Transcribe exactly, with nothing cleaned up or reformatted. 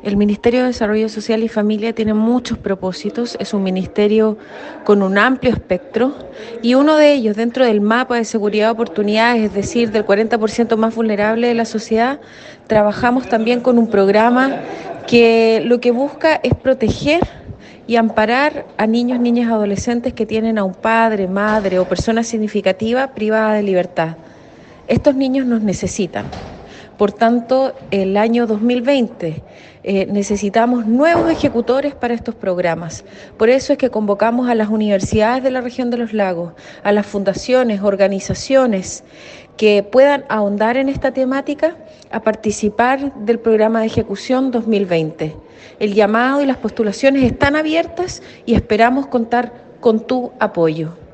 El Ministerio de Desarrollo Social y Familia tiene muchos propósitos, es un ministerio con un amplio espectro y uno de ellos dentro del mapa de seguridad de oportunidades, es decir, del cuarenta por ciento más vulnerable de la sociedad, trabajamos también con un programa que lo que busca es proteger y amparar a niños, niñas, adolescentes que tienen a un padre, madre o persona significativa privada de libertad. Estos niños nos necesitan. Por tanto, el año dos mil veinte eh, necesitamos nuevos ejecutores para estos programas. Por eso es que convocamos a las universidades de la región de los lagos, a las fundaciones, organizaciones que puedan ahondar en esta temática a participar del programa de ejecución dos mil veinte. El llamado y las postulaciones están abiertas y esperamos contar con tu apoyo.